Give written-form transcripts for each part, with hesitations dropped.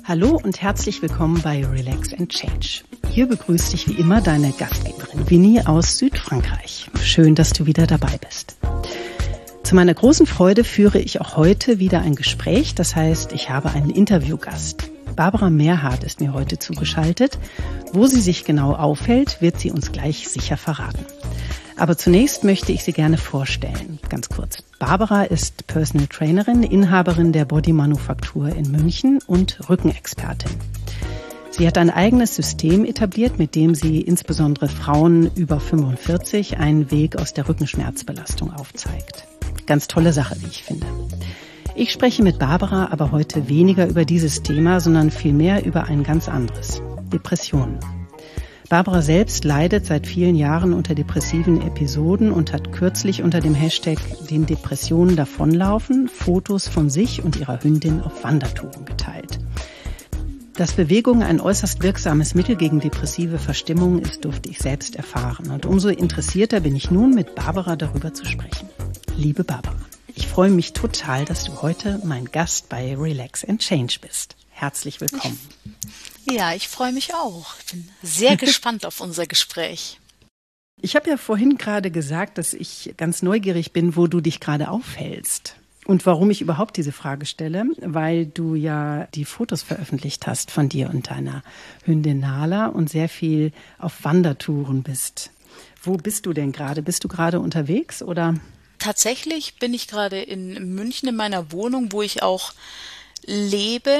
Hallo und herzlich willkommen bei Relax and Change. Hier begrüßt dich wie immer deine Gastgeberin Winnie aus Südfrankreich. Schön, dass du wieder dabei bist. Zu meiner großen Freude führe ich auch heute wieder ein Gespräch. Das heißt, ich habe einen Interviewgast. Barbara Merhardt ist mir heute zugeschaltet. Wo sie sich genau aufhält, wird sie uns gleich sicher verraten. Aber zunächst möchte ich sie gerne vorstellen. Ganz kurz. Barbara ist Personal Trainerin, Inhaberin der Body Manufaktur in München und Rückenexpertin. Sie hat ein eigenes System etabliert, mit dem sie insbesondere Frauen über 45 einen Weg aus der Rückenschmerzbelastung aufzeigt. Ganz tolle Sache, wie ich finde. Ich spreche mit Barbara aber heute weniger über dieses Thema, sondern vielmehr über ein ganz anderes: Depressionen. Barbara selbst leidet seit vielen Jahren unter depressiven Episoden und hat kürzlich unter dem Hashtag den Depressionen davonlaufen Fotos von sich und ihrer Hündin auf Wandertouren geteilt. Dass Bewegung ein äußerst wirksames Mittel gegen depressive Verstimmungen ist, durfte ich selbst erfahren. Und umso interessierter bin ich nun, mit Barbara darüber zu sprechen. Liebe Barbara, ich freue mich total, dass du heute mein Gast bei Relax and Change bist. Herzlich willkommen. Ja, ich freue mich auch. Ich bin sehr gespannt auf unser Gespräch. Ich habe ja vorhin gerade gesagt, dass ich ganz neugierig bin, wo du dich gerade aufhältst. Und warum ich überhaupt diese Frage stelle, weil du ja die Fotos veröffentlicht hast von dir und deiner Hündin Nala und sehr viel auf Wandertouren bist. Wo bist du denn gerade? Bist du gerade unterwegs oder? Tatsächlich bin ich gerade in München in meiner Wohnung, wo ich auch lebe.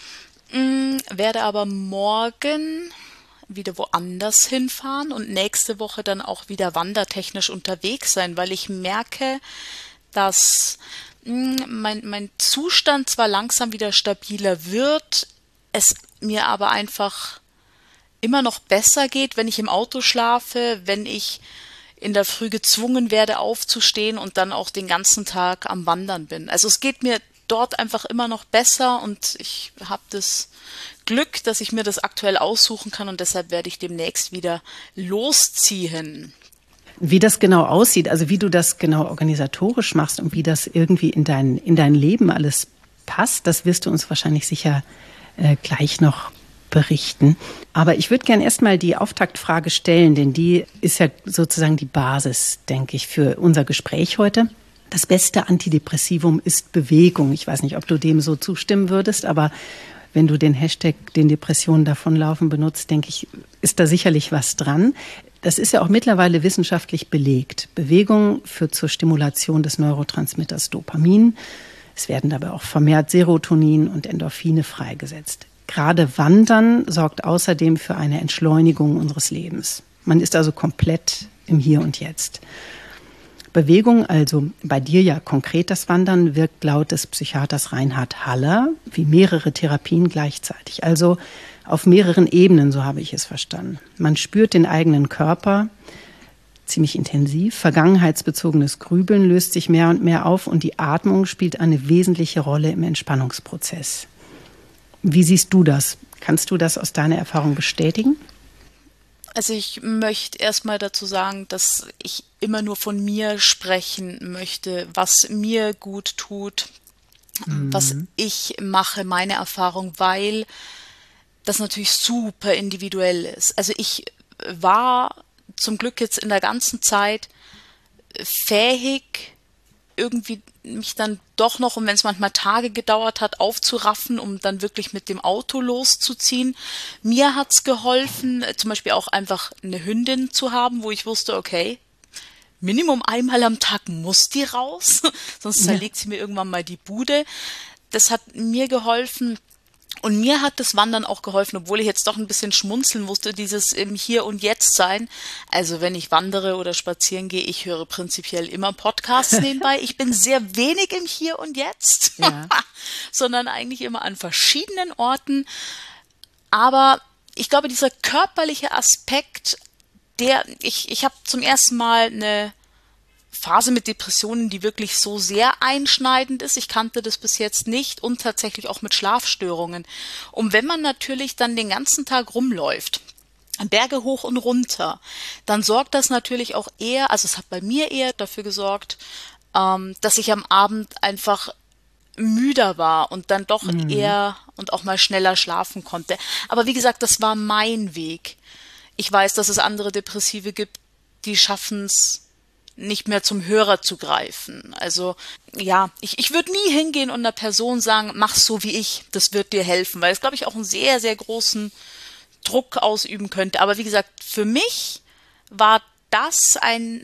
Werde aber morgen wieder woanders hinfahren und nächste Woche dann auch wieder wandertechnisch unterwegs sein, weil ich merke, dass mein Zustand zwar langsam wieder stabiler wird, es mir aber einfach immer noch besser geht, wenn ich im Auto schlafe, wenn ich in der Früh gezwungen werde aufzustehen und dann auch den ganzen Tag am Wandern bin. Also es geht mir dort einfach immer noch besser und ich habe das Glück, dass ich mir das aktuell aussuchen kann und deshalb werde ich demnächst wieder losziehen. Wie das genau aussieht, also wie du das genau organisatorisch machst und wie das irgendwie in dein Leben alles passt, das wirst du uns wahrscheinlich sicher gleich noch berichten. Aber ich würde gerne erstmal die Auftaktfrage stellen, denn die ist ja sozusagen die Basis, denke ich, für unser Gespräch heute. Das beste Antidepressivum ist Bewegung. Ich weiß nicht, ob du dem so zustimmen würdest, aber wenn du den Hashtag den Depressionen davonlaufen benutzt, denke ich, ist da sicherlich was dran. Das ist ja auch mittlerweile wissenschaftlich belegt. Bewegung führt zur Stimulation des Neurotransmitters Dopamin. Es werden dabei auch vermehrt Serotonin und Endorphine freigesetzt. Gerade Wandern sorgt außerdem für eine Entschleunigung unseres Lebens. Man ist also komplett im Hier und Jetzt. Bewegung, also bei dir ja konkret das Wandern, wirkt laut des Psychiaters Reinhard Haller wie mehrere Therapien gleichzeitig. Also auf mehreren Ebenen, so habe ich es verstanden. Man spürt den eigenen Körper ziemlich intensiv. Vergangenheitsbezogenes Grübeln löst sich mehr und mehr auf und die Atmung spielt eine wesentliche Rolle im Entspannungsprozess. Wie siehst du das? Kannst du das aus deiner Erfahrung bestätigen? Also ich möchte erstmal dazu sagen, dass ich immer nur von mir sprechen möchte, was mir gut tut, was ich mache, meine Erfahrung, weil das natürlich super individuell ist. Also ich war zum Glück jetzt in der ganzen Zeit fähig, irgendwie mich dann doch noch, und wenn es manchmal Tage gedauert hat, aufzuraffen, um dann wirklich mit dem Auto loszuziehen. Mir hat's geholfen, zum Beispiel auch einfach eine Hündin zu haben, wo ich wusste, okay, Minimum einmal am Tag muss die raus, sonst zerlegt sie mir irgendwann mal die Bude. Das hat mir geholfen. Und mir hat das Wandern auch geholfen, obwohl ich jetzt doch ein bisschen schmunzeln musste, dieses im Hier und Jetzt sein. Also wenn ich wandere oder spazieren gehe, ich höre prinzipiell immer Podcasts nebenbei. Ich bin sehr wenig im Hier und Jetzt, sondern eigentlich immer an verschiedenen Orten. Aber ich glaube, dieser körperliche Aspekt, ich habe zum ersten Mal eine Phase mit Depressionen, die wirklich so sehr einschneidend ist. Ich kannte das bis jetzt nicht und tatsächlich auch mit Schlafstörungen. Und wenn man natürlich dann den ganzen Tag rumläuft, Berge hoch und runter, dann sorgt das natürlich auch eher, also es hat bei mir eher dafür gesorgt, dass ich am Abend einfach müder war und dann doch eher und auch mal schneller schlafen konnte. Aber wie gesagt, das war mein Weg. Ich weiß, dass es andere Depressive gibt, die schaffen es nicht mehr zum Hörer zu greifen. Also ja, ich würde nie hingehen und einer Person sagen, mach so wie ich, das wird dir helfen, weil es, glaube ich, auch einen sehr, sehr großen Druck ausüben könnte. Aber wie gesagt, für mich war das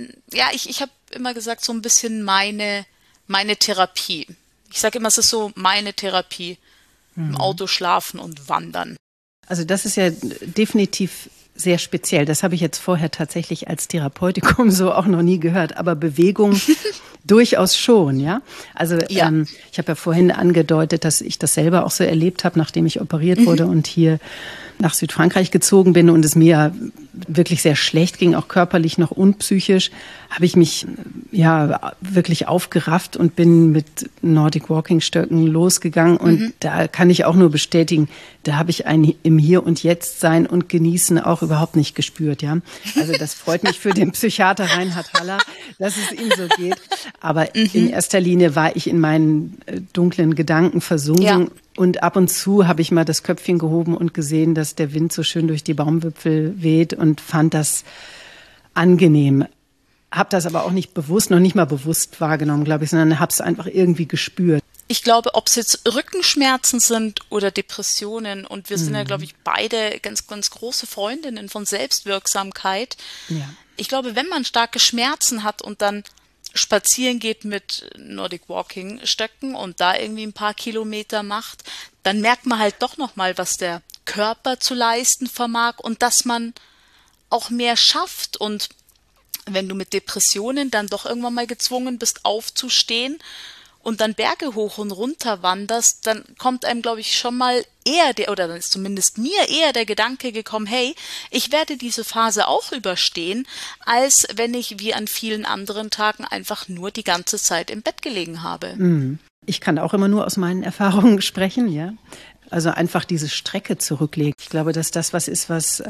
ich habe immer gesagt, so ein bisschen meine Therapie. Ich sage immer, es ist so meine Therapie. Im Auto schlafen und wandern. Also das ist ja definitiv sehr speziell. Das habe ich jetzt vorher tatsächlich als Therapeutikum so auch noch nie gehört. Aber Bewegung durchaus schon, ja. Also ich habe ja vorhin angedeutet, dass ich das selber auch so erlebt habe, nachdem ich operiert wurde und hier nach Südfrankreich gezogen bin und es mir ja wirklich sehr schlecht ging, auch körperlich noch und psychisch, habe ich mich ja wirklich aufgerafft und bin mit Nordic Walking Stöcken losgegangen. Und da kann ich auch nur bestätigen, da habe ich ein im Hier und Jetzt sein und Genießen auch überhaupt nicht gespürt, ja. Also das freut mich für den Psychiater Reinhard Haller, dass es ihm so geht. Aber in erster Linie war ich in meinen dunklen Gedanken versunken. Ja. Und ab und zu habe ich mal das Köpfchen gehoben und gesehen, dass der Wind so schön durch die Baumwipfel weht und fand das angenehm. Habe das aber auch nicht bewusst, noch nicht mal bewusst wahrgenommen, glaube ich, sondern habe es einfach irgendwie gespürt. Ich glaube, ob es jetzt Rückenschmerzen sind oder Depressionen, und wir sind ja, glaube ich, beide ganz, ganz große Freundinnen von Selbstwirksamkeit. Ja. Ich glaube, wenn man starke Schmerzen hat und dann spazieren geht mit Nordic Walking Stöcken und da irgendwie ein paar Kilometer macht, dann merkt man halt doch nochmal, was der Körper zu leisten vermag und dass man auch mehr schafft. Und wenn du mit Depressionen dann doch irgendwann mal gezwungen bist, aufzustehen und dann Berge hoch und runter wanderst, dann kommt einem, glaube ich, schon mal eher dann ist zumindest mir eher der Gedanke gekommen, hey, ich werde diese Phase auch überstehen, als wenn ich wie an vielen anderen Tagen einfach nur die ganze Zeit im Bett gelegen habe. Ich kann auch immer nur aus meinen Erfahrungen sprechen, ja. Also einfach diese Strecke zurücklegen. Ich glaube, dass das was ist, was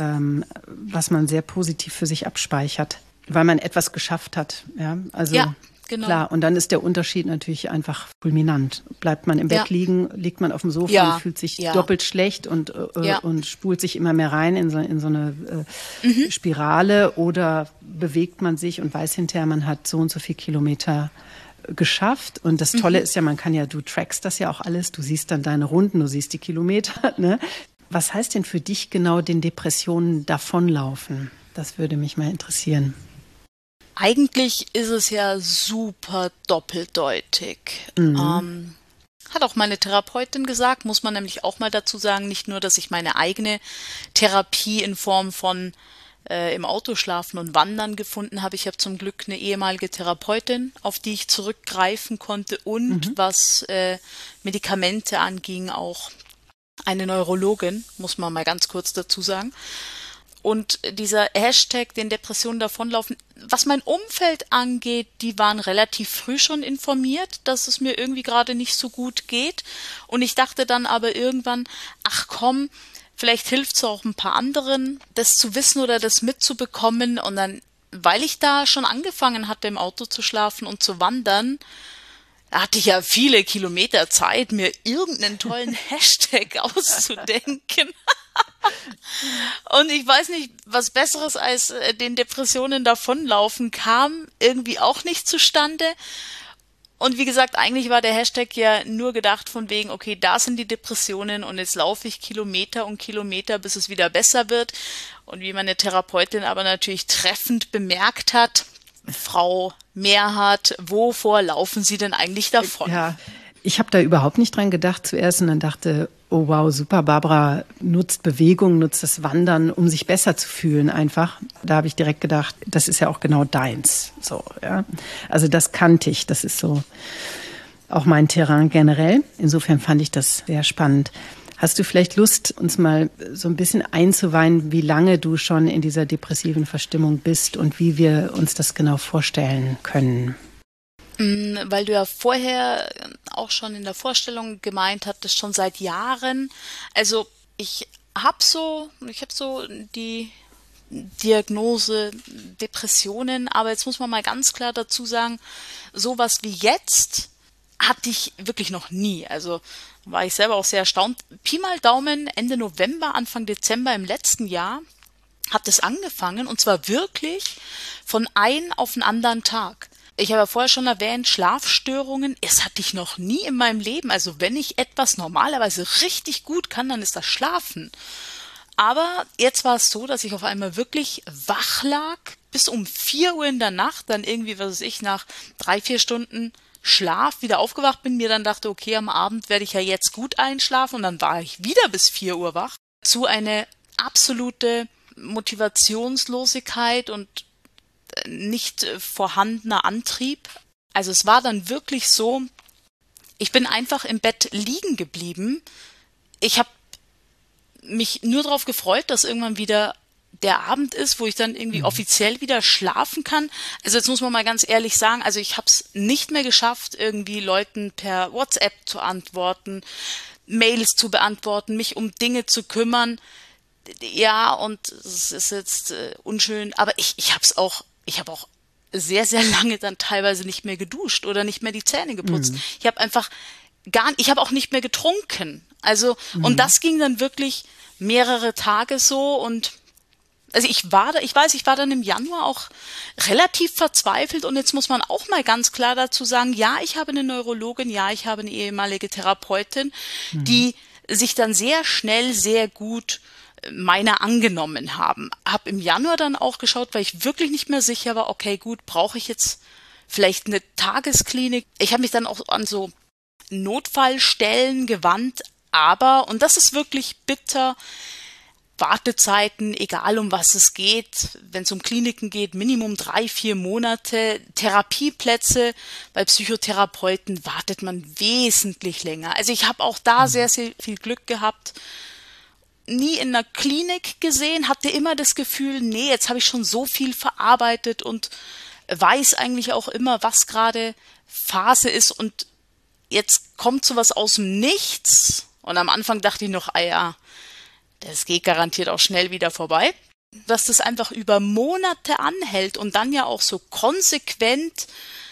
man sehr positiv für sich abspeichert, weil man etwas geschafft hat, ja. Also ja. Genau. Klar, und dann ist der Unterschied natürlich einfach fulminant. Bleibt man im Bett liegen, liegt man auf dem Sofa und fühlt sich doppelt schlecht und spult sich immer mehr rein in so eine Spirale, oder bewegt man sich und weiß hinterher, man hat so und so viel Kilometer geschafft. Und das Tolle ist ja, du trackst das ja auch alles, du siehst dann deine Runden, du siehst die Kilometer. Ne? Was heißt denn für dich genau den Depressionen davonlaufen? Das würde mich mal interessieren. Eigentlich ist es ja super doppeldeutig. Hat auch meine Therapeutin gesagt, muss man nämlich auch mal dazu sagen, nicht nur, dass ich meine eigene Therapie in Form von im Auto schlafen und wandern gefunden habe. Ich habe zum Glück eine ehemalige Therapeutin, auf die ich zurückgreifen konnte, und was Medikamente anging, auch eine Neurologin, muss man mal ganz kurz dazu sagen. Und dieser Hashtag, den Depressionen davonlaufen, was mein Umfeld angeht, die waren relativ früh schon informiert, dass es mir irgendwie gerade nicht so gut geht. Und ich dachte dann aber irgendwann, ach komm, vielleicht hilft es auch ein paar anderen, das zu wissen oder das mitzubekommen. Und dann, weil ich da schon angefangen hatte, im Auto zu schlafen und zu wandern, hatte ich ja viele Kilometer Zeit, mir irgendeinen tollen Hashtag auszudenken. Und ich weiß nicht, was Besseres als den Depressionen davonlaufen kam irgendwie auch nicht zustande. Und wie gesagt, eigentlich war der Hashtag ja nur gedacht von wegen, okay, da sind die Depressionen und jetzt laufe ich Kilometer und Kilometer, bis es wieder besser wird. Und wie meine Therapeutin aber natürlich treffend bemerkt hat, Frau Mehrhardt, wovor laufen Sie denn eigentlich davon? Ja, ich habe da überhaupt nicht dran gedacht zuerst und dann dachte, oh wow, super, Barbara nutzt Bewegung, nutzt das Wandern, um sich besser zu fühlen einfach. Da habe ich direkt gedacht, das ist ja auch genau deins. So, ja. Also das kannte ich, das ist so auch mein Terrain generell. Insofern fand ich das sehr spannend. Hast du vielleicht Lust, uns mal so ein bisschen einzuweihen, wie lange du schon in dieser depressiven Verstimmung bist und wie wir uns das genau vorstellen können? Weil du ja vorher auch schon in der Vorstellung gemeint hattest, schon seit Jahren. Also ich habe so die Diagnose Depressionen, aber jetzt muss man mal ganz klar dazu sagen, sowas wie jetzt hatte ich wirklich noch nie. Also war ich selber auch sehr erstaunt. Pi mal Daumen, Ende November, Anfang Dezember im letzten Jahr hat es angefangen, und zwar wirklich von einem auf den anderen Tag. Ich habe ja vorher schon erwähnt, Schlafstörungen, das hatte ich noch nie in meinem Leben. Also wenn ich etwas normalerweise richtig gut kann, dann ist das Schlafen. Aber jetzt war es so, dass ich auf einmal wirklich wach lag, bis um 4 Uhr in der Nacht, dann irgendwie, was weiß ich, nach 3-4 Stunden Schlaf wieder aufgewacht bin, mir dann dachte, okay, am Abend werde ich ja jetzt gut einschlafen, und dann war ich wieder bis 4 Uhr wach. Zu eine absolute Motivationslosigkeit und nicht vorhandener Antrieb. Also es war dann wirklich so, ich bin einfach im Bett liegen geblieben. Ich habe mich nur darauf gefreut, dass irgendwann wieder der Abend ist, wo ich dann irgendwie offiziell wieder schlafen kann. Also jetzt muss man mal ganz ehrlich sagen, also ich habe es nicht mehr geschafft, irgendwie Leuten per WhatsApp zu antworten, Mails zu beantworten, mich um Dinge zu kümmern. Ja, und es ist jetzt unschön, aber ich habe auch sehr, sehr lange dann teilweise nicht mehr geduscht oder nicht mehr die Zähne geputzt. Ich habe einfach ich habe auch nicht mehr getrunken. Also, und das ging dann wirklich mehrere Tage so, und also ich war dann im Januar auch relativ verzweifelt, und jetzt muss man auch mal ganz klar dazu sagen, ja, ich habe eine Neurologin, ja, ich habe eine ehemalige Therapeutin, die sich dann sehr schnell sehr gut meiner angenommen haben. Hab im Januar dann auch geschaut, weil ich wirklich nicht mehr sicher war, okay, gut, brauche ich jetzt vielleicht eine Tagesklinik? Ich habe mich dann auch an so Notfallstellen gewandt, aber, und das ist wirklich bitter, Wartezeiten, egal um was es geht, wenn es um Kliniken geht, Minimum 3-4 Monate, Therapieplätze, bei Psychotherapeuten wartet man wesentlich länger. Also ich habe auch da sehr, sehr viel Glück gehabt, nie in einer Klinik gesehen, hatte immer das Gefühl, nee, jetzt habe ich schon so viel verarbeitet und weiß eigentlich auch immer, was gerade Phase ist, und jetzt kommt sowas aus dem Nichts, und am Anfang dachte ich noch, ja, das geht garantiert auch schnell wieder vorbei, dass das einfach über Monate anhält und dann ja auch so konsequent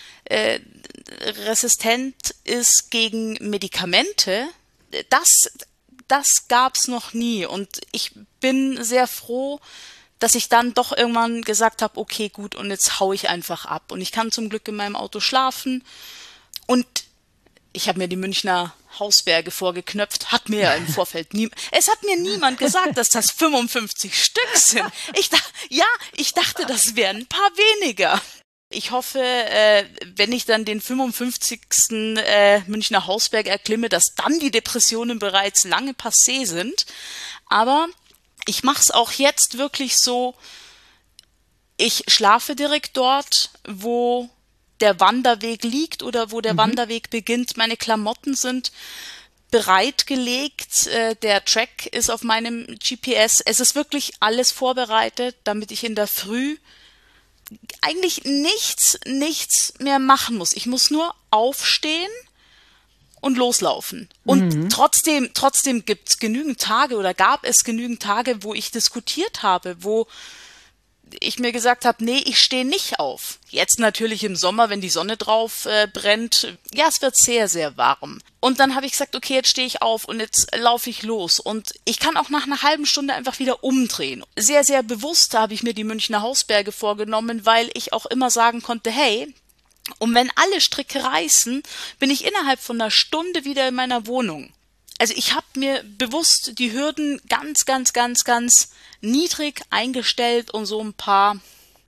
resistent ist gegen Medikamente, das gab's noch nie, und ich bin sehr froh, dass ich dann doch irgendwann gesagt habe, okay, gut, und jetzt hau ich einfach ab, und ich kann zum Glück in meinem Auto schlafen, und ich habe mir die Münchner Hausberge vorgeknöpft, es hat mir niemand gesagt, dass das 55 Stück sind. Ich dachte, das wären ein paar weniger. Ich hoffe, wenn ich dann den 55. Münchner Hausberg erklimme, dass dann die Depressionen bereits lange passé sind. Aber ich mache es auch jetzt wirklich so, ich schlafe direkt dort, wo der Wanderweg liegt oder wo der Wanderweg beginnt. Meine Klamotten sind bereitgelegt, der Track ist auf meinem GPS. Es ist wirklich alles vorbereitet, damit ich in der Früh eigentlich nichts mehr machen muss. Ich muss nur aufstehen und loslaufen. Und trotzdem gab es genügend Tage, wo ich diskutiert habe, wo ich mir gesagt habe, nee, ich stehe nicht auf. Jetzt natürlich im Sommer, wenn die Sonne drauf brennt, ja, es wird sehr, sehr warm. Und dann habe ich gesagt, okay, jetzt stehe ich auf und jetzt laufe ich los. Und ich kann auch nach einer halben Stunde einfach wieder umdrehen. Sehr, sehr bewusst habe ich mir die Münchner Hausberge vorgenommen, weil ich auch immer sagen konnte, hey, und wenn alle Stricke reißen, bin ich innerhalb von einer Stunde wieder in meiner Wohnung. Also ich habe mir bewusst die Hürden ganz niedrig eingestellt und so ein paar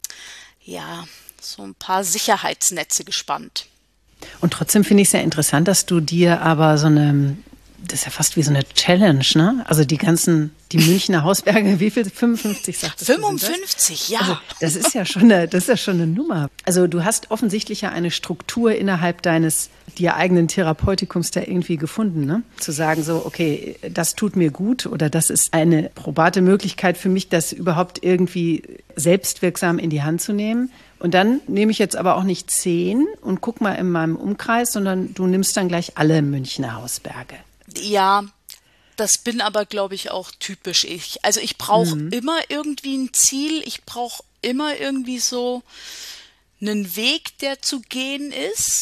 Sicherheitsnetze gespannt. Und trotzdem finde ich es sehr interessant, dass du dir aber das ist ja fast wie so eine Challenge, ne? Also die Münchner Hausberge, wie viel? 55 sagtest du? 55, ja. Also das ist ja schon eine Nummer. Also du hast offensichtlich ja eine Struktur innerhalb deines dir eigenen Therapeutikums da irgendwie gefunden, ne? Zu sagen so, okay, das tut mir gut oder das ist eine probate Möglichkeit für mich, das überhaupt irgendwie selbstwirksam in die Hand zu nehmen. Und dann nehme ich jetzt aber auch nicht 10 und guck mal in meinem Umkreis, sondern du nimmst dann gleich alle Münchner Hausberge. Ja, das bin aber, glaube ich, auch typisch ich. Also ich brauche immer irgendwie ein Ziel, ich brauche immer irgendwie so einen Weg, der zu gehen ist.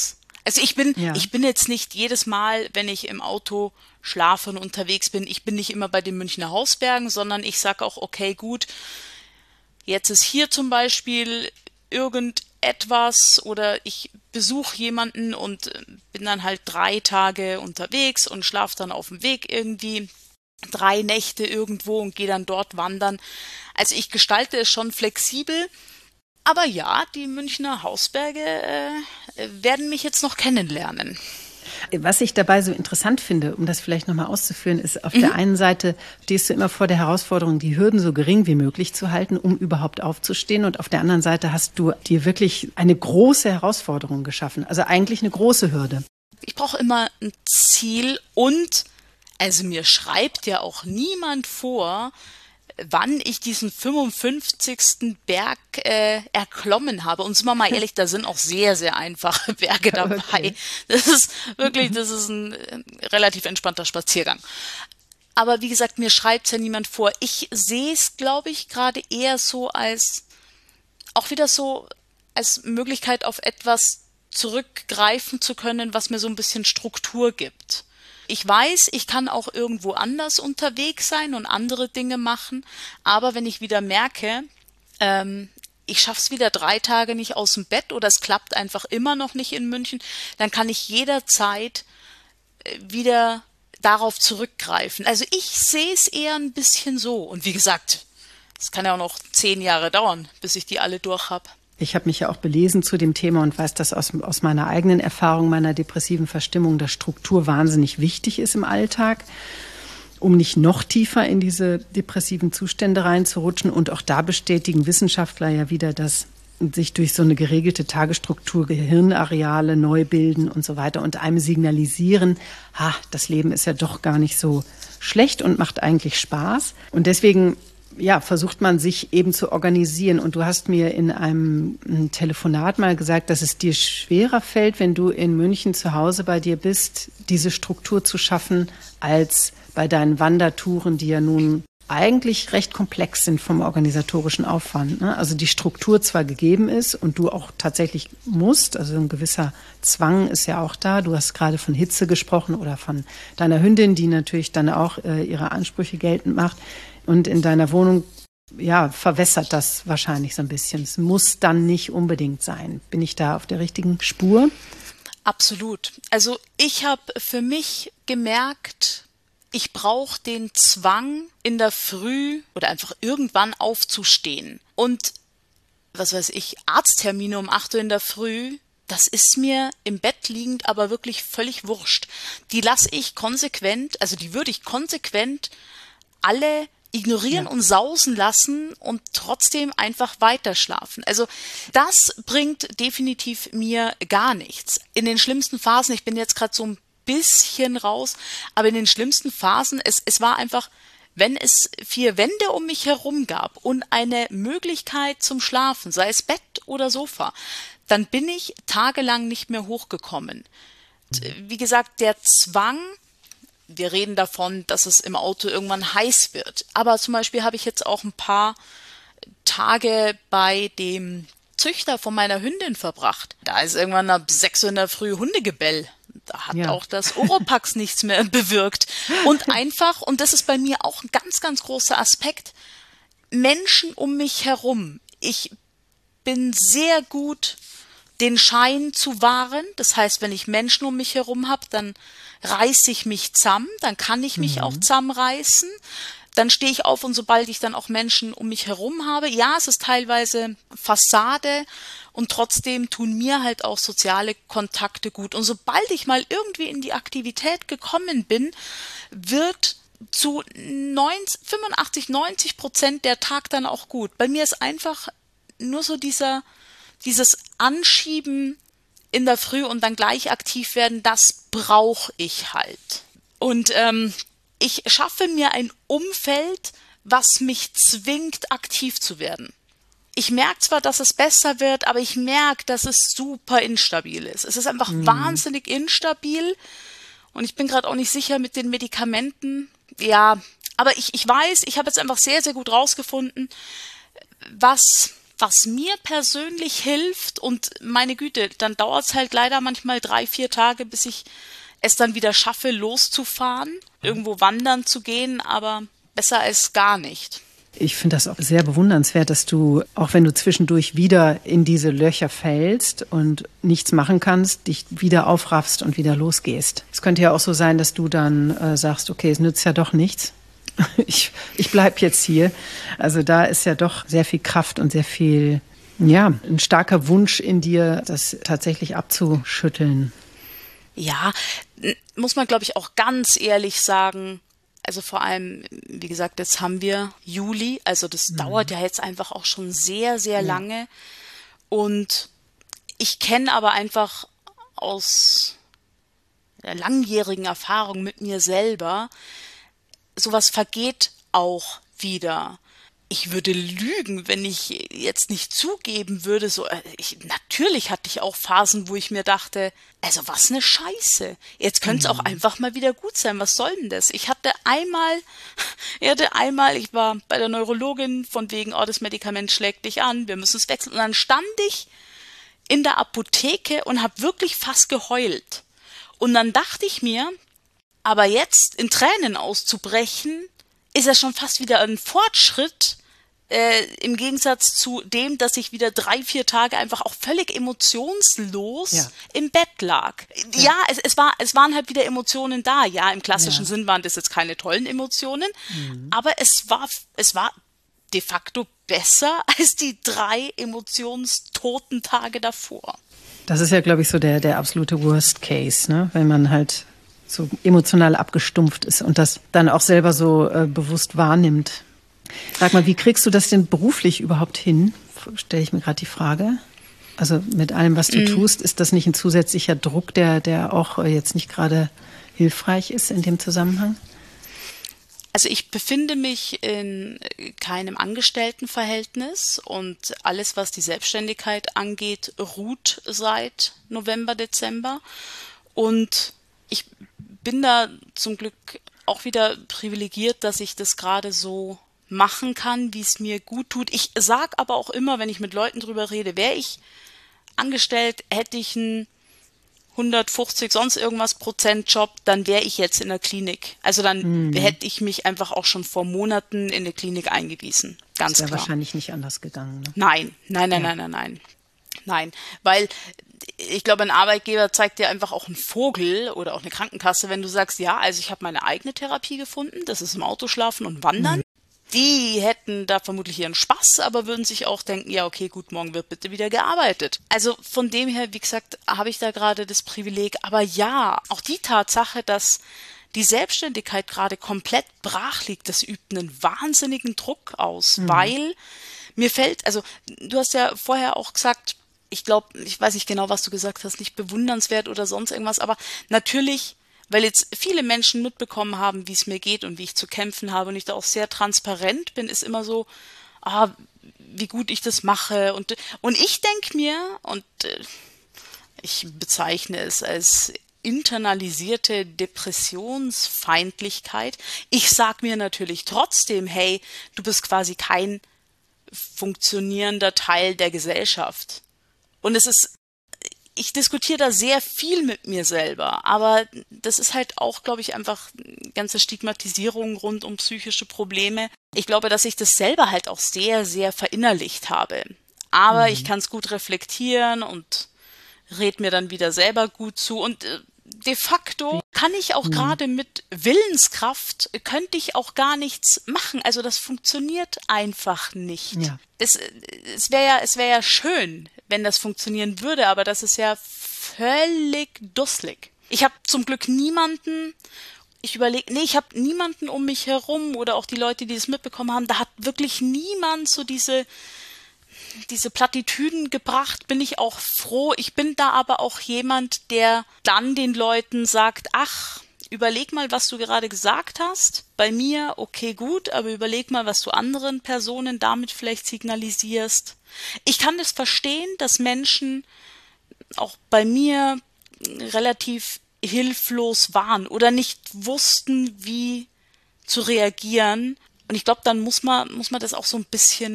Also ich bin jetzt nicht jedes Mal, wenn ich im Auto schlafe und unterwegs bin, ich bin nicht immer bei den Münchner Hausbergen, sondern ich sage auch, okay, gut, jetzt ist hier zum Beispiel irgendetwas oder ich besuche jemanden und bin dann halt 3 Tage unterwegs und schlafe dann auf dem Weg irgendwie 3 Nächte irgendwo und gehe dann dort wandern. Also ich gestalte es schon flexibel, aber ja, die Münchner Hausberge werden mich jetzt noch kennenlernen. Was ich dabei so interessant finde, um das vielleicht nochmal auszuführen, ist, auf der einen Seite stehst du immer vor der Herausforderung, die Hürden so gering wie möglich zu halten, um überhaupt aufzustehen. Und auf der anderen Seite hast du dir wirklich eine große Herausforderung geschaffen. Also eigentlich eine große Hürde. Ich brauche immer ein Ziel und, also mir schreibt ja auch niemand vor, wann ich diesen 55. Berg erklommen habe. Und sind wir mal ehrlich, da sind auch sehr, sehr einfache Berge dabei. Okay. Das ist ein relativ entspannter Spaziergang. Aber wie gesagt, mir schreibt es ja niemand vor. Ich sehe es, glaube ich, gerade eher so auch wieder so als Möglichkeit auf etwas zurückgreifen zu können, was mir so ein bisschen Struktur gibt. Ich weiß, ich kann auch irgendwo anders unterwegs sein und andere Dinge machen, aber wenn ich wieder merke, ich schaff's wieder 3 Tage nicht aus dem Bett oder es klappt einfach immer noch nicht in München, dann kann ich jederzeit wieder darauf zurückgreifen. Also ich sehe es eher ein bisschen so. Und wie gesagt, es kann ja auch noch 10 Jahre dauern, bis ich die alle durch habe. Ich habe mich ja auch belesen zu dem Thema und weiß, dass aus meiner eigenen Erfahrung, meiner depressiven Verstimmung, dass Struktur wahnsinnig wichtig ist im Alltag, um nicht noch tiefer in diese depressiven Zustände reinzurutschen. Und auch da bestätigen Wissenschaftler ja wieder, dass sich durch so eine geregelte Tagesstruktur Gehirnareale neu bilden und so weiter und einem signalisieren, das Leben ist ja doch gar nicht so schlecht und macht eigentlich Spaß. Und deswegen versucht man sich eben zu organisieren. Und du hast mir in einem Telefonat mal gesagt, dass es dir schwerer fällt, wenn du in München zu Hause bei dir bist, diese Struktur zu schaffen, als bei deinen Wandertouren, die ja nun eigentlich recht komplex sind vom organisatorischen Aufwand. Ne? Also die Struktur zwar gegeben ist und du auch tatsächlich musst, also ein gewisser Zwang ist ja auch da. Du hast gerade von Hitze gesprochen oder von deiner Hündin, die natürlich dann auch ihre Ansprüche geltend macht. Und in deiner Wohnung, verwässert das wahrscheinlich so ein bisschen. Es muss dann nicht unbedingt sein. Bin ich da auf der richtigen Spur? Absolut. Also ich habe für mich gemerkt, ich brauche den Zwang, in der Früh oder einfach irgendwann aufzustehen. Und, was weiß ich, Arzttermine um 8 Uhr in der Früh, das ist mir im Bett liegend aber wirklich völlig wurscht. Die würde ich konsequent alle ignorieren und sausen lassen und trotzdem einfach weiter schlafen. Also das bringt definitiv mir gar nichts. In den schlimmsten Phasen, ich bin jetzt gerade so ein bisschen raus, aber in den schlimmsten Phasen, es war einfach, wenn es 4 Wände um mich herum gab und eine Möglichkeit zum Schlafen, sei es Bett oder Sofa, dann bin ich tagelang nicht mehr hochgekommen. Wie gesagt, der Zwang, wir reden davon, dass es im Auto irgendwann heiß wird. Aber zum Beispiel habe ich jetzt auch ein paar Tage bei dem Züchter von meiner Hündin verbracht. Da ist irgendwann ab 6 Uhr in der Früh Hundegebell. Da hat auch das Oropax nichts mehr bewirkt. Und einfach, und das ist bei mir auch ein ganz, ganz großer Aspekt, Menschen um mich herum. Ich bin sehr gut, den Schein zu wahren. Das heißt, wenn ich Menschen um mich herum habe, dann reiße ich mich zusammen, dann kann ich mich auch zusammenreißen. Dann stehe ich auf und sobald ich dann auch Menschen um mich herum habe, ja, es ist teilweise Fassade und trotzdem tun mir halt auch soziale Kontakte gut. Und sobald ich mal irgendwie in die Aktivität gekommen bin, wird zu 85-90% der Tag dann auch gut. Bei mir ist einfach nur so dieses Anschieben in der Früh und dann gleich aktiv werden, das brauche ich halt. Und ich schaffe mir ein Umfeld, was mich zwingt, aktiv zu werden. Ich merke zwar, dass es besser wird, aber ich merke, dass es super instabil ist. Es ist einfach wahnsinnig instabil und ich bin gerade auch nicht sicher mit den Medikamenten. Ja, aber ich weiß, ich habe jetzt einfach sehr, sehr gut rausgefunden, was Was mir persönlich hilft, und meine Güte, dann dauert es halt leider manchmal 3-4 Tage, bis ich es dann wieder schaffe, loszufahren, irgendwo wandern zu gehen, aber besser als gar nicht. Ich finde das auch sehr bewundernswert, dass du, auch wenn du zwischendurch wieder in diese Löcher fällst und nichts machen kannst, dich wieder aufraffst und wieder losgehst. Es könnte ja auch so sein, dass du dann sagst, okay, es nützt ja doch nichts. Ich bleib jetzt hier. Also da ist ja doch sehr viel Kraft und sehr viel, ja, ein starker Wunsch in dir, das tatsächlich abzuschütteln. Ja, muss man, glaube ich, auch ganz ehrlich sagen. Also vor allem, wie gesagt, jetzt haben wir Juli, also das dauert ja jetzt einfach auch schon sehr, sehr lange. Und ich kenne aber einfach aus der langjährigen Erfahrung mit mir selber, sowas vergeht auch wieder. Ich würde lügen, wenn ich jetzt nicht zugeben würde, natürlich hatte ich auch Phasen, wo ich mir dachte, also was eine Scheiße. Jetzt könnte es auch einfach mal wieder gut sein. Was soll denn das? Ich war bei der Neurologin von wegen, oh, das Medikament schlägt dich an, wir müssen es wechseln. Und dann stand ich in der Apotheke und habe wirklich fast geheult. Und dann dachte ich mir, aber jetzt in Tränen auszubrechen, ist ja schon fast wieder ein Fortschritt, im Gegensatz zu dem, dass ich wieder 3-4 Tage einfach auch völlig emotionslos im Bett lag. Ja, es waren halt wieder Emotionen da. Ja, im klassischen Sinn waren das jetzt keine tollen Emotionen, aber es war de facto besser als die 3 emotionstoten Tage davor. Das ist ja, glaube ich, so der absolute Worst Case, ne? Wenn man halt so emotional abgestumpft ist und das dann auch selber so bewusst wahrnimmt. Sag mal, wie kriegst du das denn beruflich überhaupt hin? Stelle ich mir gerade die Frage. Also mit allem, was du tust, ist das nicht ein zusätzlicher Druck, der auch jetzt nicht gerade hilfreich ist in dem Zusammenhang? Also ich befinde mich in keinem Angestelltenverhältnis und alles, was die Selbstständigkeit angeht, ruht seit November, Dezember. Und ich bin da zum Glück auch wieder privilegiert, dass ich das gerade so machen kann, wie es mir gut tut. Ich sag aber auch immer, wenn ich mit Leuten drüber rede, wäre ich angestellt, hätte ich einen 150 sonst irgendwas Prozent-Job, dann wäre ich jetzt in der Klinik. Also dann hätte ich mich einfach auch schon vor Monaten in eine Klinik eingewiesen. Ganz klar. Das wäre wahrscheinlich nicht anders gegangen. Ne? Nein, weil ich glaube, ein Arbeitgeber zeigt dir einfach auch einen Vogel oder auch eine Krankenkasse, wenn du sagst, ja, also ich habe meine eigene Therapie gefunden, das ist im Auto schlafen und wandern. Die hätten da vermutlich ihren Spaß, aber würden sich auch denken, ja, okay, gut, morgen wird bitte wieder gearbeitet. Also von dem her, wie gesagt, habe ich da gerade das Privileg. Aber ja, auch die Tatsache, dass die Selbstständigkeit gerade komplett brach liegt, das übt einen wahnsinnigen Druck aus, weil mir fällt, also du hast ja vorher auch gesagt, ich glaube, ich weiß nicht genau, was du gesagt hast, nicht bewundernswert oder sonst irgendwas, aber natürlich, weil jetzt viele Menschen mitbekommen haben, wie es mir geht und wie ich zu kämpfen habe und ich da auch sehr transparent bin, ist immer so, wie gut ich das mache. Und ich denke mir, und ich bezeichne es als internalisierte Depressionsfeindlichkeit, ich sag mir natürlich trotzdem, hey, du bist quasi kein funktionierender Teil der Gesellschaft. Und ich diskutiere da sehr viel mit mir selber, aber das ist halt auch, glaube ich, einfach eine ganze Stigmatisierung rund um psychische Probleme. Ich glaube, dass ich das selber halt auch sehr, sehr verinnerlicht habe. Aber ich kann es gut reflektieren und red mir dann wieder selber gut zu. Und de facto kann ich auch gerade mit Willenskraft, könnte ich auch gar nichts machen. Also das funktioniert einfach nicht. Ja. Es wäre ja schön, wenn das funktionieren würde, aber das ist ja völlig dusselig. Ich habe zum Glück niemanden, ich habe niemanden um mich herum oder auch die Leute, die das mitbekommen haben, da hat wirklich niemand so diese Plattitüden gebracht, bin ich auch froh. Ich bin da aber auch jemand, der dann den Leuten sagt, ach, überleg mal, was du gerade gesagt hast. Bei mir, okay, gut, aber überleg mal, was du anderen Personen damit vielleicht signalisierst. Ich kann es verstehen, dass Menschen auch bei mir relativ hilflos waren oder nicht wussten, wie zu reagieren. Und ich glaube, dann muss man das auch so ein bisschen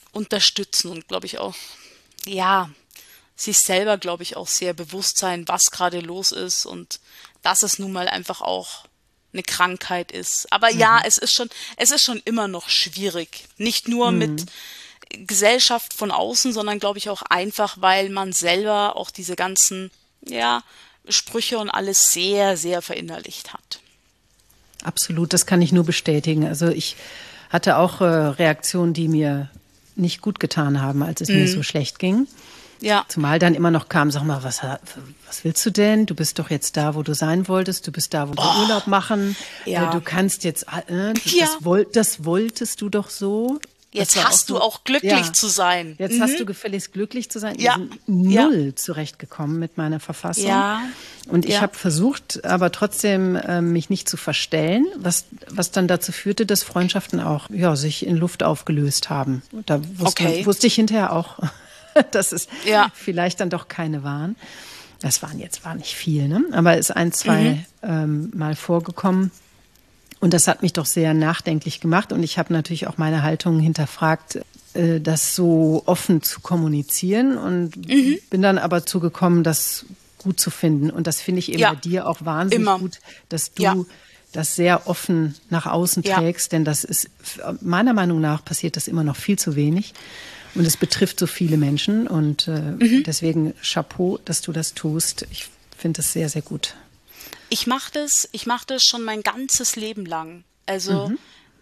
unterstützen und glaube ich auch, ja, sich selber, glaube ich, auch sehr bewusst sein, was gerade los ist und dass es nun mal einfach auch eine Krankheit ist. Aber ja, es ist schon immer noch schwierig. Nicht nur mit Gesellschaft von außen, sondern glaube ich auch einfach, weil man selber auch diese ganzen, ja, Sprüche und alles sehr, sehr verinnerlicht hat. Absolut, das kann ich nur bestätigen. Also ich hatte auch Reaktionen, die mir nicht gut getan haben, als es mir so schlecht ging. Ja. Zumal dann immer noch kam, sag mal, was willst du denn? Du bist doch jetzt da, wo du sein wolltest. Du bist da, wo wir Urlaub machen. Ja. Du kannst jetzt, Ja. das wolltest du doch so. Jetzt hast du auch glücklich zu sein. Jetzt hast du gefälligst glücklich zu sein. Ja. Wir sind null zurechtgekommen mit meiner Verfassung. Ja. Und ich Ja. habe versucht, aber trotzdem mich nicht zu verstellen, was dann dazu führte, dass Freundschaften auch sich in Luft aufgelöst haben. Und da wusste ich hinterher auch, dass es vielleicht dann doch keine waren. Das war nicht viel, ne? Aber es ist 1, 2 Mal vorgekommen. Und das hat mich doch sehr nachdenklich gemacht. Und ich habe natürlich auch meine Haltung hinterfragt, das so offen zu kommunizieren. Und bin dann aber zugekommen, das gut zu finden. Und das finde ich eben bei dir auch wahnsinnig gut, dass du das sehr offen nach außen trägst. Denn das ist, meiner Meinung nach, passiert das immer noch viel zu wenig. Und es betrifft so viele Menschen. Und deswegen Chapeau, dass du das tust. Ich finde es sehr, sehr gut. Ich mache das schon mein ganzes Leben lang. Also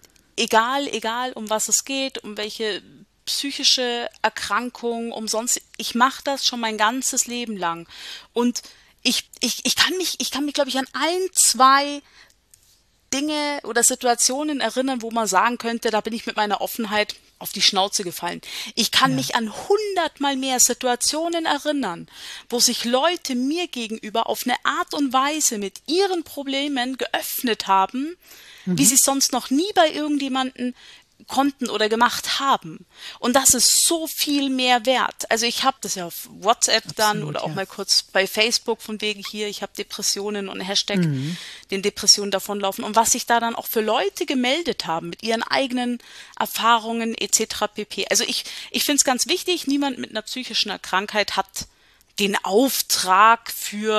egal um was es geht, um welche psychische Erkrankung, umsonst, ich mache das schon mein ganzes Leben lang. Und ich kann mich, glaube ich, an 1, 2 Dinge oder Situationen erinnern, wo man sagen könnte, da bin ich mit meiner Offenheit auf die Schnauze gefallen. Ich kann mich an 100-mal mehr Situationen erinnern, wo sich Leute mir gegenüber auf eine Art und Weise mit ihren Problemen geöffnet haben, wie sie es sonst noch nie bei irgendjemanden konnten oder gemacht haben. Und das ist so viel mehr wert. Also ich habe das ja auf WhatsApp dann oder auch mal kurz bei Facebook von wegen hier, ich habe Depressionen und Hashtag den Depressionen davonlaufen. Und was sich da dann auch für Leute gemeldet haben mit ihren eigenen Erfahrungen etc. pp. Also ich finde es ganz wichtig, niemand mit einer psychischen Krankheit hat den Auftrag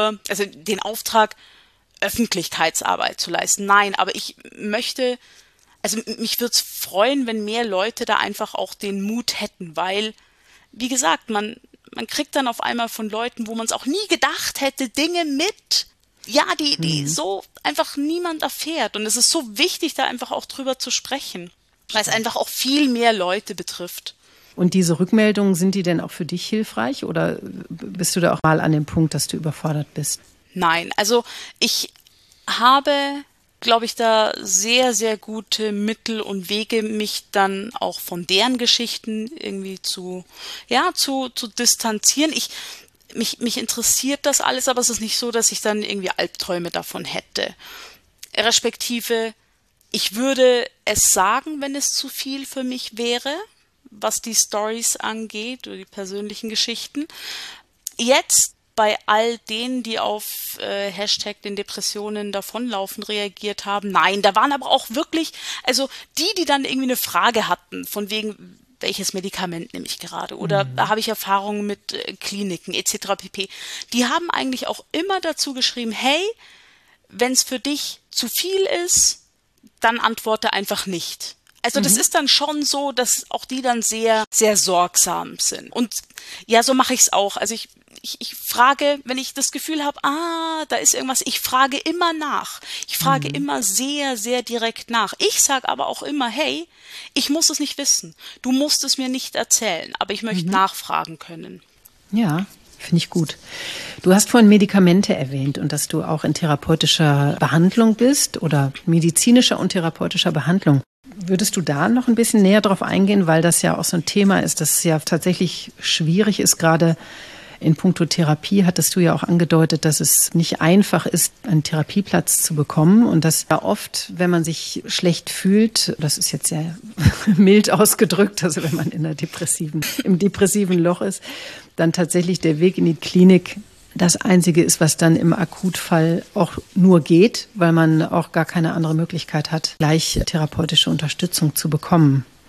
Öffentlichkeitsarbeit zu leisten. Nein, aber ich möchte, also mich würde es freuen, wenn mehr Leute da einfach auch den Mut hätten, weil, wie gesagt, man kriegt dann auf einmal von Leuten, wo man es auch nie gedacht hätte, Dinge mit, die so einfach niemand erfährt. Und es ist so wichtig, da einfach auch drüber zu sprechen, weil es einfach auch viel mehr Leute betrifft. Und diese Rückmeldungen, sind die denn auch für dich hilfreich oder bist du da auch mal an dem Punkt, dass du überfordert bist? Nein, also ich habe, glaube ich, da sehr, sehr gute Mittel und Wege, mich dann auch von deren Geschichten irgendwie zu distanzieren. Mich interessiert das alles, aber es ist nicht so, dass ich dann irgendwie Albträume davon hätte. Respektive, ich würde es sagen, wenn es zu viel für mich wäre, was die Storys angeht oder die persönlichen Geschichten. Jetzt bei all denen, die auf Hashtag den Depressionen davonlaufen reagiert haben. Nein, da waren aber auch wirklich, also die dann irgendwie eine Frage hatten, von wegen, welches Medikament nehme ich gerade oder habe ich Erfahrungen mit Kliniken etc. pp. Die haben eigentlich auch immer dazu geschrieben, hey, wenn es für dich zu viel ist, dann antworte einfach nicht. Also das ist dann schon so, dass auch die dann sehr, sehr sorgsam sind. Und ja, so mache ich es auch. Also ich frage, wenn ich das Gefühl habe, da ist irgendwas, ich frage immer nach. Ich frage immer sehr, sehr direkt nach. Ich sage aber auch immer, hey, ich muss es nicht wissen. Du musst es mir nicht erzählen, aber ich möchte nachfragen können. Ja, finde ich gut. Du hast vorhin Medikamente erwähnt und dass du auch in therapeutischer Behandlung bist oder medizinischer und therapeutischer Behandlung. Würdest du da noch ein bisschen näher drauf eingehen, weil das ja auch so ein Thema ist, das ja tatsächlich schwierig ist, gerade in puncto Therapie hattest du ja auch angedeutet, dass es nicht einfach ist, einen Therapieplatz zu bekommen und dass ja oft, wenn man sich schlecht fühlt, das ist jetzt sehr mild ausgedrückt, also wenn man im depressiven Loch ist, dann tatsächlich der Weg in die Klinik das Einzige ist, was dann im Akutfall auch nur geht, weil man auch gar keine andere Möglichkeit hat, gleich therapeutische Unterstützung zu bekommen.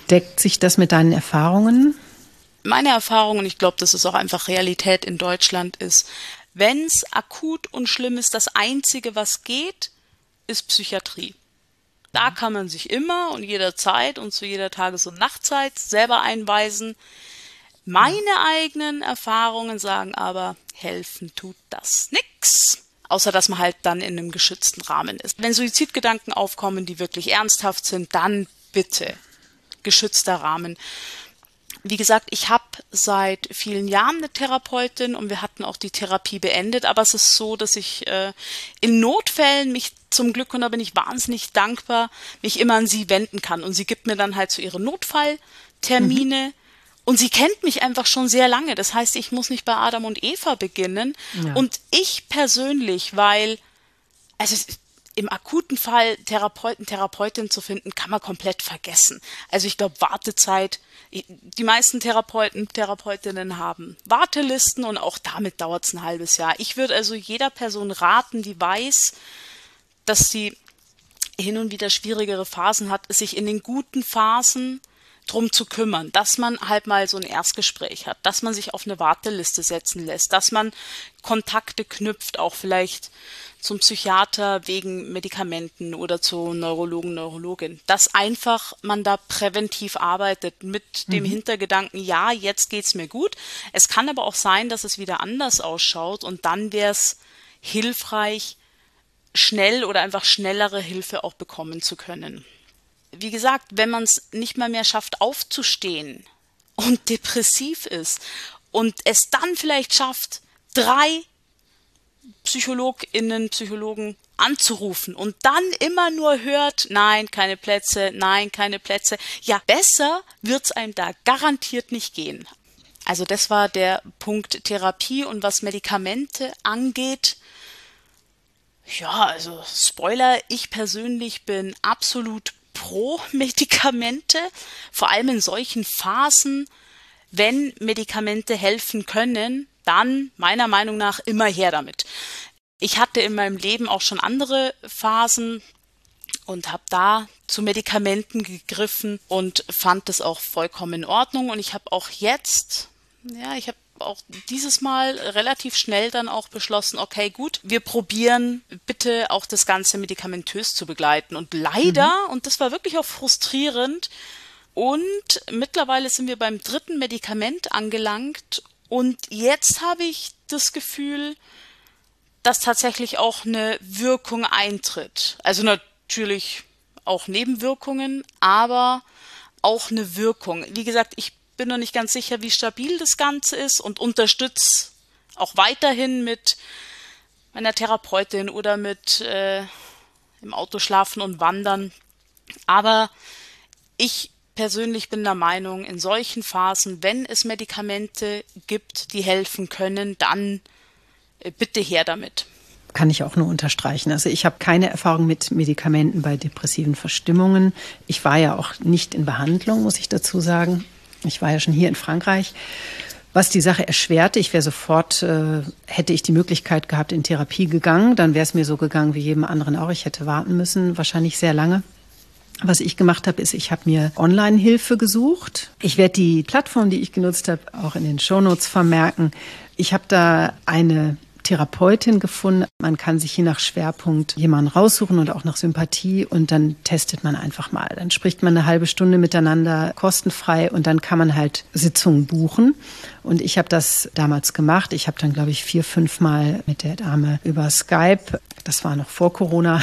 Deckt sich das mit deinen Erfahrungen? Meine Erfahrung, und ich glaube, das ist auch einfach Realität in Deutschland, ist, wenn es akut und schlimm ist, das Einzige, was geht, ist Psychiatrie. Da kann man sich immer und jederzeit und zu jeder Tages- und Nachtzeit selber einweisen. Meine eigenen Erfahrungen sagen aber, helfen tut das nix. Außer, dass man halt dann in einem geschützten Rahmen ist. Wenn Suizidgedanken aufkommen, die wirklich ernsthaft sind, dann bitte geschützter Rahmen. Wie gesagt, ich habe seit vielen Jahren eine Therapeutin und wir hatten auch die Therapie beendet, aber es ist so, dass ich in Notfällen mich zum Glück, und da bin ich wahnsinnig dankbar, mich immer an sie wenden kann. Und sie gibt mir dann halt so ihre Notfalltermine. Und sie kennt mich einfach schon sehr lange. Das heißt, ich muss nicht bei Adam und Eva beginnen. Ja. Und ich persönlich, weil, also im akuten Fall Therapeutin zu finden, kann man komplett vergessen. Also ich glaube, Wartezeit, die meisten Therapeutinnen haben Wartelisten und auch damit dauert es ein halbes Jahr. Ich würde also jeder Person raten, die weiß, dass sie hin und wieder schwierigere Phasen hat, sich in den guten Phasen drum zu kümmern, dass man halt mal so ein Erstgespräch hat, dass man sich auf eine Warteliste setzen lässt, dass man Kontakte knüpft, auch vielleicht zum Psychiater wegen Medikamenten oder zu Neurologen, Neurologin, dass einfach man da präventiv arbeitet mit dem Hintergedanken, ja, jetzt geht's mir gut. Es kann aber auch sein, dass es wieder anders ausschaut und dann wäre es hilfreich, schnell oder einfach schnellere Hilfe auch bekommen zu können. Wie gesagt, wenn man es nicht mal mehr schafft, aufzustehen und depressiv ist und es dann vielleicht schafft, 3 Psychologen anzurufen und dann immer nur hört, nein, keine Plätze, ja, besser wird's einem da garantiert nicht gehen. Also das war der Punkt Therapie, und was Medikamente angeht, ja, also Spoiler, ich persönlich bin absolut pro Medikamente, vor allem in solchen Phasen, wenn Medikamente helfen können, dann meiner Meinung nach immer her damit. Ich hatte in meinem Leben auch schon andere Phasen und habe da zu Medikamenten gegriffen und fand das auch vollkommen in Ordnung. Und ich habe auch dieses Mal relativ schnell dann auch beschlossen, okay, gut, wir probieren bitte auch das Ganze medikamentös zu begleiten. Und leider, und das war wirklich auch frustrierend, und mittlerweile sind wir beim 3. Medikament angelangt und jetzt habe ich das Gefühl, dass tatsächlich auch eine Wirkung eintritt. Also natürlich auch Nebenwirkungen, aber auch eine Wirkung. Wie gesagt, ich bin noch nicht ganz sicher, wie stabil das Ganze ist und unterstütze auch weiterhin mit meiner Therapeutin oder mit im Auto schlafen und wandern. Aber ich persönlich bin der Meinung, in solchen Phasen, wenn es Medikamente gibt, die helfen können, dann bitte her damit. Kann ich auch nur unterstreichen. Also ich habe keine Erfahrung mit Medikamenten bei depressiven Verstimmungen. Ich war ja auch nicht in Behandlung, muss ich dazu sagen. Ich war ja schon hier in Frankreich. Was die Sache erschwerte, ich wäre sofort, hätte ich die Möglichkeit gehabt, in Therapie gegangen, dann wäre es mir so gegangen wie jedem anderen auch. Ich hätte warten müssen, wahrscheinlich sehr lange. Was ich gemacht habe, ist, ich habe mir Online-Hilfe gesucht. Ich werde die Plattform, die ich genutzt habe, auch in den Shownotes vermerken. Ich habe da eine Therapeutin gefunden. Man kann sich je nach Schwerpunkt jemanden raussuchen und auch nach Sympathie und dann testet man einfach mal. Dann spricht man eine halbe Stunde miteinander kostenfrei und dann kann man halt Sitzungen buchen. Und ich habe das damals gemacht. Ich habe dann, glaube ich, 4, 5 Mal mit der Dame über Skype, das war noch vor Corona,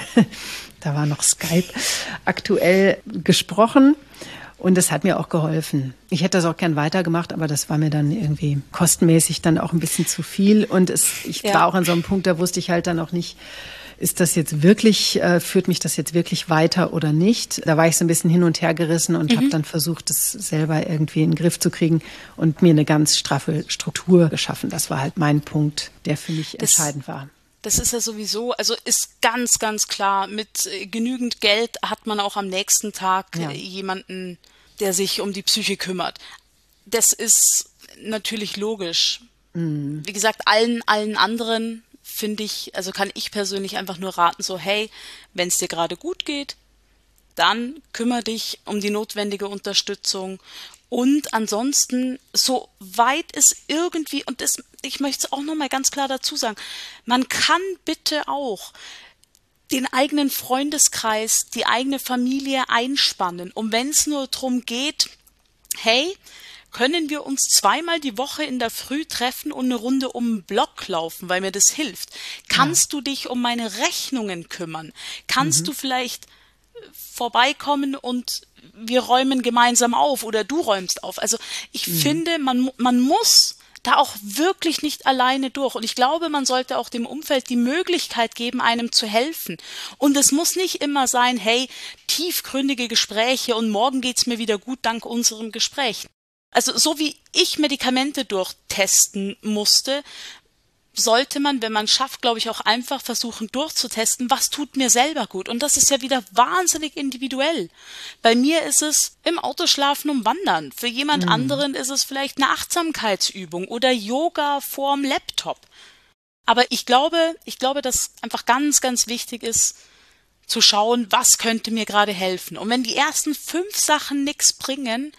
da war noch Skype aktuell, gesprochen. Und das hat mir auch geholfen. Ich hätte das auch gern weitergemacht, aber das war mir dann irgendwie kostenmäßig dann auch ein bisschen zu viel. Und ich war auch an so einem Punkt, da wusste ich halt dann auch nicht, ist das jetzt wirklich, führt mich das jetzt wirklich weiter oder nicht? Da war ich so ein bisschen hin und her gerissen und habe dann versucht, das selber irgendwie in den Griff zu kriegen und mir eine ganz straffe Struktur geschaffen. Das war halt mein Punkt, der für mich entscheidend war. Das ist ja sowieso, also ist ganz, ganz klar, mit genügend Geld hat man auch am nächsten Tag jemanden, der sich um die Psyche kümmert. Das ist natürlich logisch. Wie gesagt, allen anderen finde ich, also kann ich persönlich einfach nur raten, so hey, wenn es dir gerade gut geht, dann kümmere dich um die notwendige Unterstützung. Und ansonsten, so weit es irgendwie, und das, ich möchte es auch nochmal ganz klar dazu sagen, man kann bitte auch den eigenen Freundeskreis, die eigene Familie einspannen. Und wenn es nur darum geht, hey, können wir uns 2-mal die Woche in der Früh treffen und eine Runde um den Block laufen, weil mir das hilft? Kannst du dich um meine Rechnungen kümmern? Kannst du vielleicht vorbeikommen und wir räumen gemeinsam auf oder du räumst auf? Also ich finde, man muss da auch wirklich nicht alleine durch. Und ich glaube, man sollte auch dem Umfeld die Möglichkeit geben, einem zu helfen. Und es muss nicht immer sein, hey, tiefgründige Gespräche und morgen geht's mir wieder gut dank unserem Gespräch. Also so wie ich Medikamente durchtesten musste, sollte man, wenn man schafft, glaube ich, auch einfach versuchen durchzutesten, was tut mir selber gut. Und das ist ja wieder wahnsinnig individuell. Bei mir ist es im Auto schlafen und wandern. Für jemand anderen ist es vielleicht eine Achtsamkeitsübung oder Yoga vorm Laptop. Aber ich glaube, dass einfach ganz, ganz wichtig ist, zu schauen, was könnte mir gerade helfen. Und wenn die ersten 5 Sachen nichts bringen,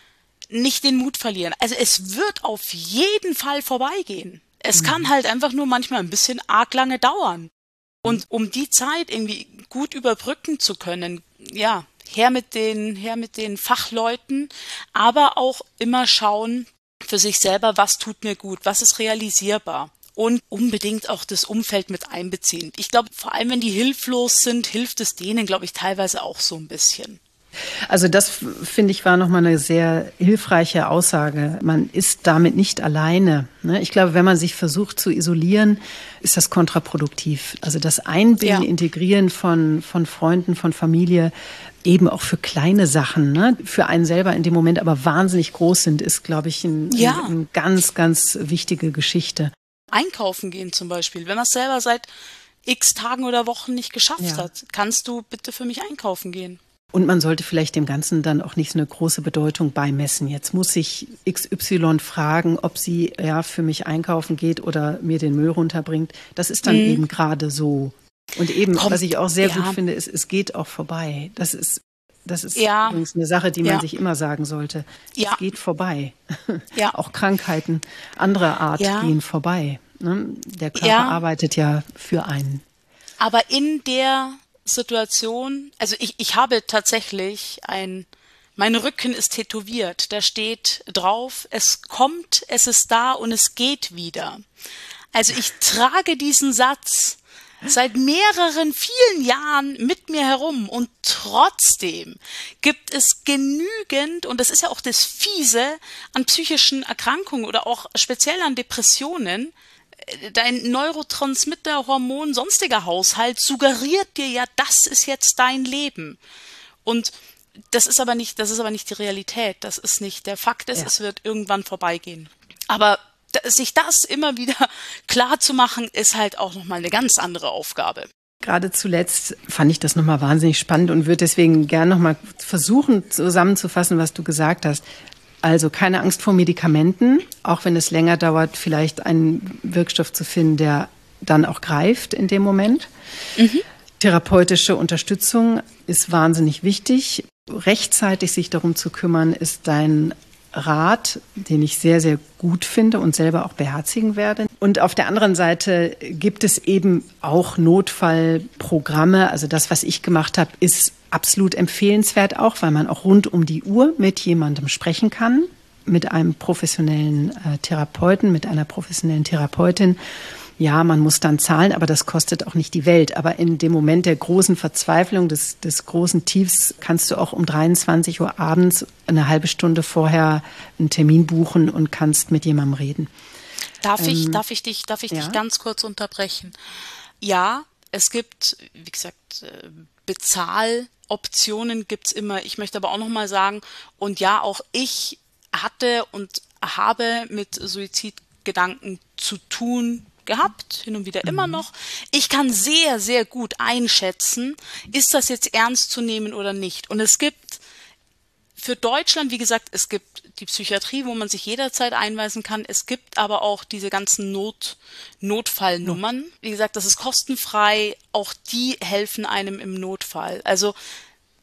nicht den Mut verlieren. Also es wird auf jeden Fall vorbeigehen. Es kann halt einfach nur manchmal ein bisschen arg lange dauern. Und um die Zeit irgendwie gut überbrücken zu können, ja, her mit den Fachleuten, aber auch immer schauen für sich selber, was tut mir gut, was ist realisierbar. Und unbedingt auch das Umfeld mit einbeziehen. Ich glaube, vor allem wenn die hilflos sind, hilft es denen, glaube ich, teilweise auch so ein bisschen. Also das, finde ich, war nochmal eine sehr hilfreiche Aussage. Man ist damit nicht alleine. Ich glaube, wenn man sich versucht zu isolieren, ist das kontraproduktiv. Also das Einbinden, Integrieren von Freunden, von Familie, eben auch für kleine Sachen, für einen selber in dem Moment aber wahnsinnig groß sind, ist, glaube ich, eine ganz, ganz wichtige Geschichte. Einkaufen gehen zum Beispiel. Wenn man es selber seit x Tagen oder Wochen nicht geschafft hat, kannst du bitte für mich einkaufen gehen. Und man sollte vielleicht dem Ganzen dann auch nicht so eine große Bedeutung beimessen. Jetzt muss ich XY fragen, ob sie für mich einkaufen geht oder mir den Müll runterbringt. Das ist dann eben gerade so. Und eben, was ich auch sehr gut finde, ist, es geht auch vorbei. Das ist übrigens eine Sache, die man sich immer sagen sollte. Es geht vorbei. Auch Krankheiten anderer Art gehen vorbei. Der Körper arbeitet ja für einen. Aber in der Situation, also ich habe tatsächlich mein Rücken ist tätowiert, da steht drauf, es kommt, es ist da und es geht wieder. Also ich trage diesen Satz seit vielen Jahren mit mir herum und trotzdem gibt es genügend, und das ist ja auch das Fiese, an psychischen Erkrankungen oder auch speziell an Depressionen. Dein Neurotransmitter, Hormon, sonstiger Haushalt suggeriert dir ja, das ist jetzt dein Leben. Und das ist aber nicht die Realität. Das ist nicht der Fakt. Es wird irgendwann vorbeigehen. Aber sich das immer wieder klar zu machen, ist halt auch nochmal eine ganz andere Aufgabe. Gerade zuletzt fand ich das nochmal wahnsinnig spannend und würde deswegen gern nochmal versuchen zusammenzufassen, was du gesagt hast. Also keine Angst vor Medikamenten, auch wenn es länger dauert, vielleicht einen Wirkstoff zu finden, der dann auch greift in dem Moment. Therapeutische Unterstützung ist wahnsinnig wichtig. Rechtzeitig sich darum zu kümmern, ist dein Rat, den ich sehr, sehr gut finde und selber auch beherzigen werde. Und auf der anderen Seite gibt es eben auch Notfallprogramme. Also das, was ich gemacht habe, ist absolut empfehlenswert auch, weil man auch rund um die Uhr mit jemandem sprechen kann, mit einem professionellen Therapeuten, mit einer professionellen Therapeutin. Ja, man muss dann zahlen, aber das kostet auch nicht die Welt. Aber in dem Moment der großen Verzweiflung, des großen Tiefs, kannst du auch um 23 Uhr abends eine halbe Stunde vorher einen Termin buchen und kannst mit jemandem reden. Darf ich dich ganz kurz unterbrechen? Ja, es gibt, wie gesagt, Bezahloptionen gibt's immer. Ich möchte aber auch noch mal sagen, und ja, auch ich hatte und habe mit Suizidgedanken zu tun gehabt, hin und wieder immer noch. Ich kann sehr, sehr gut einschätzen, ist das jetzt ernst zu nehmen oder nicht. Und es gibt für Deutschland, wie gesagt, es gibt die Psychiatrie, wo man sich jederzeit einweisen kann. Es gibt aber auch diese ganzen Notfallnummern. Wie gesagt, das ist kostenfrei. Auch die helfen einem im Notfall. Also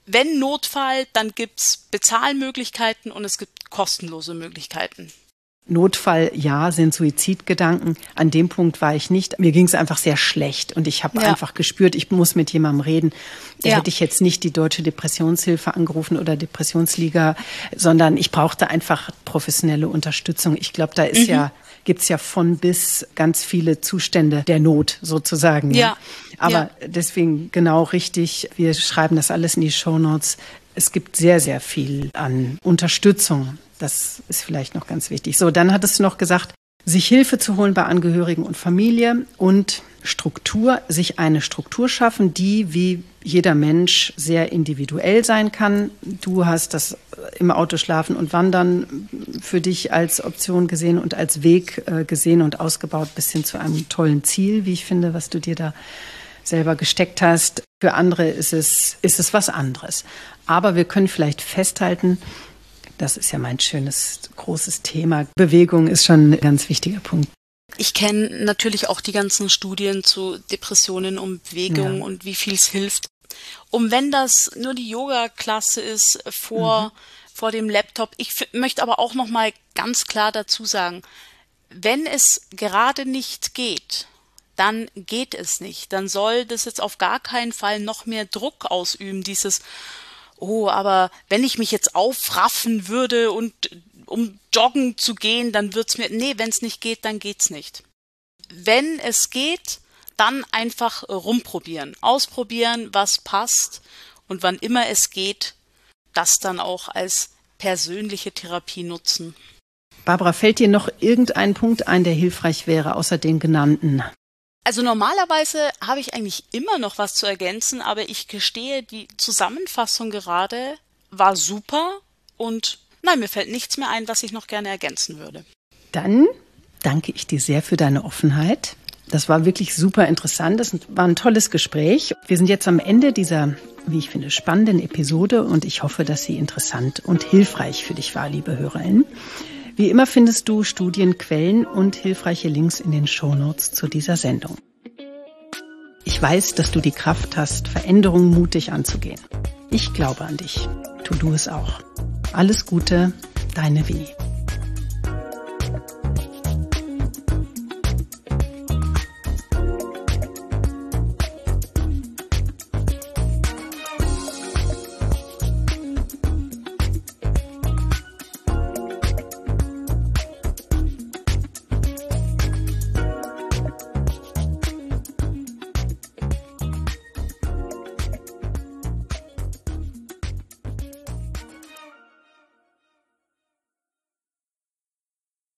wenn Notfall, dann gibt's Bezahlmöglichkeiten und es gibt kostenlose Möglichkeiten. Notfall, ja, sind Suizidgedanken. An dem Punkt war ich nicht. Mir ging es einfach sehr schlecht und ich habe einfach gespürt, ich muss mit jemandem reden. Da hätte ich jetzt nicht die Deutsche Depressionshilfe angerufen oder Depressionsliga, sondern ich brauchte einfach professionelle Unterstützung. Ich glaube, da ist gibt's ja von bis ganz viele Zustände der Not sozusagen. Ja. Aber deswegen genau richtig, wir schreiben das alles in die Shownotes. Es gibt sehr, sehr viel an Unterstützung. Das ist vielleicht noch ganz wichtig. So, dann hattest du noch gesagt, sich Hilfe zu holen bei Angehörigen und Familie und Struktur, sich eine Struktur schaffen, die wie jeder Mensch sehr individuell sein kann. Du hast das im Auto schlafen und wandern für dich als Option gesehen und als Weg gesehen und ausgebaut bis hin zu einem tollen Ziel, wie ich finde, was du dir da selber gesteckt hast. Für andere ist es was anderes. Aber wir können vielleicht festhalten, das ist ja mein schönes, großes Thema. Bewegung ist schon ein ganz wichtiger Punkt. Ich kenne natürlich auch die ganzen Studien zu Depressionen und Bewegung und wie viel es hilft. Und wenn das nur die Yoga-Klasse ist vor dem Laptop, ich möchte aber auch noch mal ganz klar dazu sagen, wenn es gerade nicht geht, dann geht es nicht. Dann soll das jetzt auf gar keinen Fall noch mehr Druck ausüben, dieses aber wenn ich mich jetzt aufraffen würde und um joggen zu gehen, dann wird's mir, wenn es nicht geht, dann geht's nicht. Wenn es geht, dann einfach rumprobieren, ausprobieren, was passt und wann immer es geht, das dann auch als persönliche Therapie nutzen. Barbara, fällt dir noch irgendein Punkt ein, der hilfreich wäre, außer den genannten? Also normalerweise habe ich eigentlich immer noch was zu ergänzen, aber ich gestehe, die Zusammenfassung gerade war super und mir fällt nichts mehr ein, was ich noch gerne ergänzen würde. Dann danke ich dir sehr für deine Offenheit. Das war wirklich super interessant. Das war ein tolles Gespräch. Wir sind jetzt am Ende dieser, wie ich finde, spannenden Episode und ich hoffe, dass sie interessant und hilfreich für dich war, liebe HörerInnen. Wie immer findest du Studien, Quellen und hilfreiche Links in den Shownotes zu dieser Sendung. Ich weiß, dass du die Kraft hast, Veränderungen mutig anzugehen. Ich glaube an dich. Tu du es auch. Alles Gute, deine Winnie.